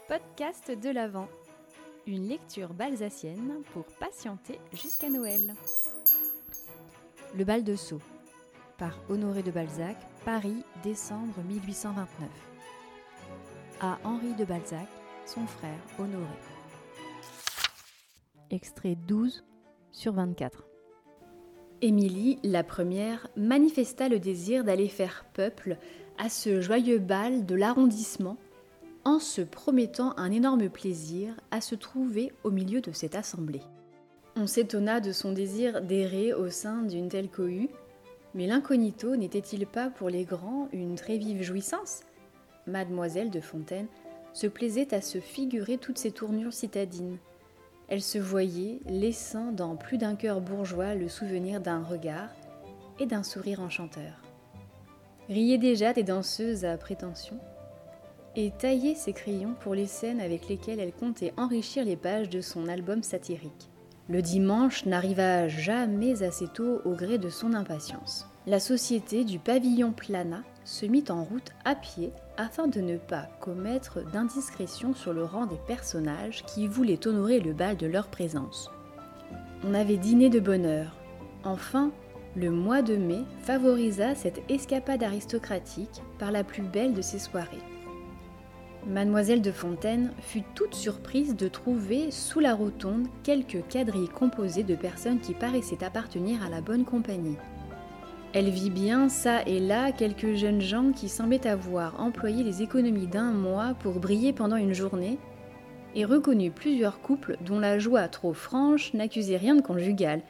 Podcast de l'Avent, une lecture balsacienne pour patienter jusqu'à Noël. Le bal de Sceaux, par Honoré de Balzac, Paris, décembre 1829. À Henri de Balzac, son frère Honoré. Extrait 12/24. Émilie, la première, manifesta le désir d'aller faire peuple à ce joyeux bal de l'arrondissement, en se promettant un énorme plaisir à se trouver au milieu de cette assemblée. On s'étonna de son désir d'errer au sein d'une telle cohue, mais l'incognito n'était-il pas pour les grands une très vive jouissance ? Mademoiselle de Fontaine se plaisait à se figurer toutes ces tournures citadines. Elle se voyait laissant dans plus d'un cœur bourgeois le souvenir d'un regard et d'un sourire enchanteur. Riait déjà des danseuses à prétention et taillait ses crayons pour les scènes avec lesquelles elle comptait enrichir les pages de son album satirique. Le dimanche n'arriva jamais assez tôt au gré de son impatience. La société du pavillon Plana se mit en route à pied afin de ne pas commettre d'indiscrétion sur le rang des personnages qui voulaient honorer le bal de leur présence. On avait dîné de bonne heure. Enfin, le mois de mai favorisa cette escapade aristocratique par la plus belle de ses soirées. Mademoiselle de Fontaine fut toute surprise de trouver sous la rotonde quelques quadrilles composés de personnes qui paraissaient appartenir à la bonne compagnie. Elle vit bien çà et là quelques jeunes gens qui semblaient avoir employé les économies d'un mois pour briller pendant une journée, et reconnut plusieurs couples dont la joie trop franche n'accusait rien de conjugal,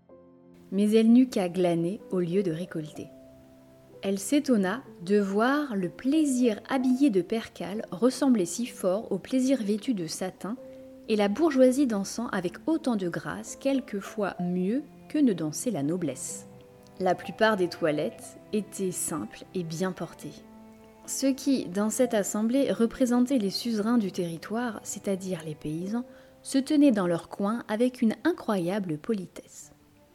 mais elle n'eut qu'à glaner au lieu de récolter. Elle s'étonna de voir le plaisir habillé de percale ressembler si fort au plaisir vêtu de satin, et la bourgeoisie dansant avec autant de grâce, quelquefois mieux que ne dansait la noblesse. La plupart des toilettes étaient simples et bien portées. Ceux qui, dans cette assemblée, représentaient les suzerains du territoire, c'est-à-dire les paysans, se tenaient dans leur coin avec une incroyable politesse.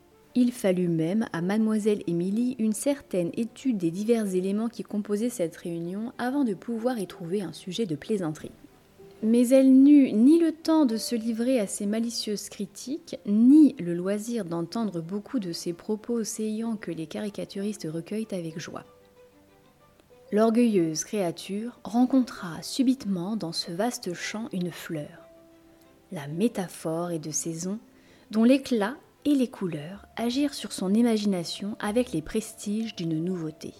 Il fallut même à mademoiselle Émilie une certaine étude des divers éléments qui composaient cette réunion avant de pouvoir y trouver un sujet de plaisanterie. Mais elle n'eut ni le temps de se livrer à ces malicieuses critiques, ni le loisir d'entendre beaucoup de ces propos saillants que les caricaturistes recueillent avec joie. L'orgueilleuse créature rencontra subitement dans ce vaste champ une fleur. La métaphore est de saison, dont l'éclat et les couleurs agirent sur son imagination avec les prestiges d'une nouveauté.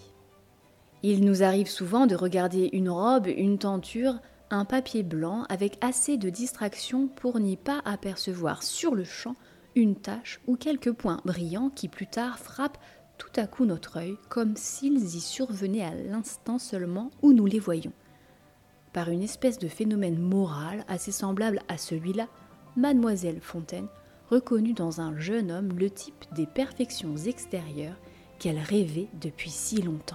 Il nous arrive souvent de regarder une robe, une tenture, un papier blanc avec assez de distraction pour n'y pas apercevoir sur le champ une tache ou quelques points brillants qui plus tard frappent tout à coup notre œil comme s'ils y survenaient à l'instant seulement où nous les voyons. Par une espèce de phénomène moral assez semblable à celui-là, mademoiselle Fontaine reconnut dans un jeune homme le type des perfections extérieures qu'elle rêvait depuis si longtemps.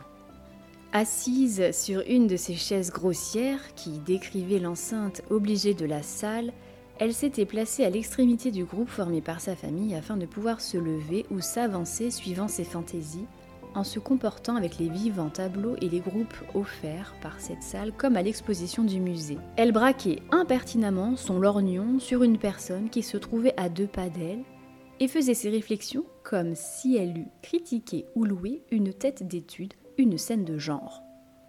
Assise sur une de ces chaises grossières qui décrivaient l'enceinte obligée de la salle, elle s'était placée à l'extrémité du groupe formé par sa famille afin de pouvoir se lever ou s'avancer suivant ses fantaisies, en se comportant avec les vivants tableaux et les groupes offerts par cette salle comme à l'exposition du musée. Elle braquait impertinemment son lorgnon sur une personne qui se trouvait à 2 pas d'elle et faisait ses réflexions comme si elle eût critiqué ou loué une tête d'étude, une scène de genre.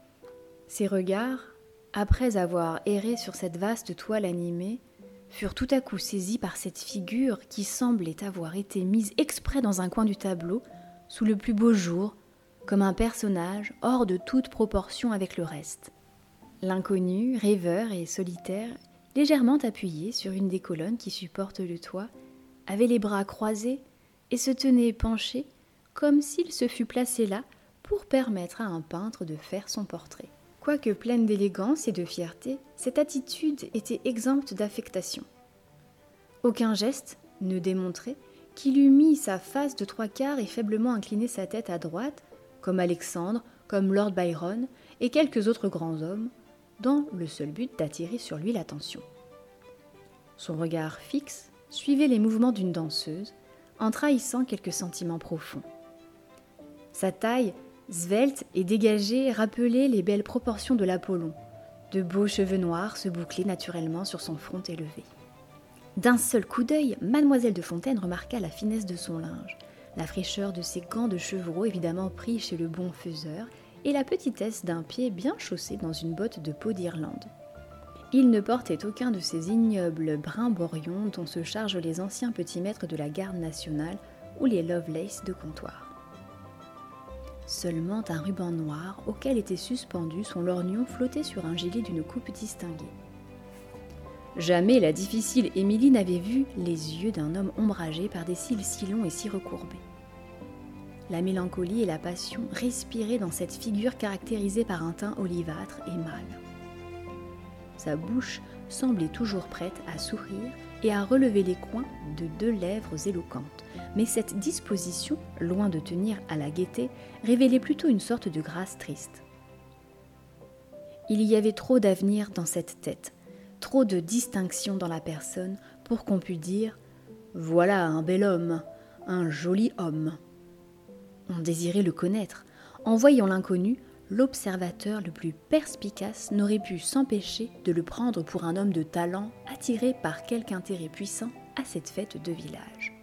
Ses regards, après avoir erré sur cette vaste toile animée, furent tout à coup saisis par cette figure qui semblait avoir été mise exprès dans un coin du tableau, sous le plus beau jour, comme un personnage hors de toute proportion avec le reste. L'inconnu, rêveur et solitaire, légèrement appuyé sur une des colonnes qui supportent le toit, avait les bras croisés et se tenait penché comme s'il se fût placé là pour permettre à un peintre de faire son portrait. Quoique pleine d'élégance et de fierté, cette attitude était exempte d'affectation. Aucun geste ne démontrait qu'il eût mis sa face de 3/4 et faiblement incliné sa tête à droite, comme Alexandre, comme Lord Byron et quelques autres grands hommes, dans le seul but d'attirer sur lui l'attention. Son regard fixe suivait les mouvements d'une danseuse, en trahissant quelques sentiments profonds. Sa taille, svelte et dégagée, rappelait les belles proportions de l'Apollon, De beaux cheveux noirs se bouclaient naturellement sur son front élevé. D'un seul coup d'œil, mademoiselle de Fontaine remarqua la finesse de son linge, la fraîcheur de ses gants de chevreau évidemment pris chez le bon faiseur, et la petitesse d'un pied bien chaussé dans une botte de peau d'Irlande. Il ne portait aucun de ces ignobles brimborions dont se chargent les anciens petits maîtres de la garde nationale ou les Lovelace de comptoir. Seulement un ruban noir auquel était suspendu son lorgnon flottait sur un gilet d'une coupe distinguée. Jamais la difficile Émilie n'avait vu les yeux d'un homme ombragés par des cils si longs et si recourbés. La mélancolie et la passion respiraient dans cette figure caractérisée par un teint olivâtre et mâle. Sa bouche semblait toujours prête à sourire et à relever les coins de 2 lèvres éloquentes, mais cette disposition, loin de tenir à la gaieté, révélait plutôt une sorte de grâce triste. Il y avait trop d'avenir dans cette tête, trop de distinction dans la personne pour qu'on pût dire « Voilà un bel homme, un joli homme ». On désirait le connaître. En voyant l'inconnu, l'observateur le plus perspicace n'aurait pu s'empêcher de le prendre pour un homme de talent attiré par quelque intérêt puissant à cette fête de village.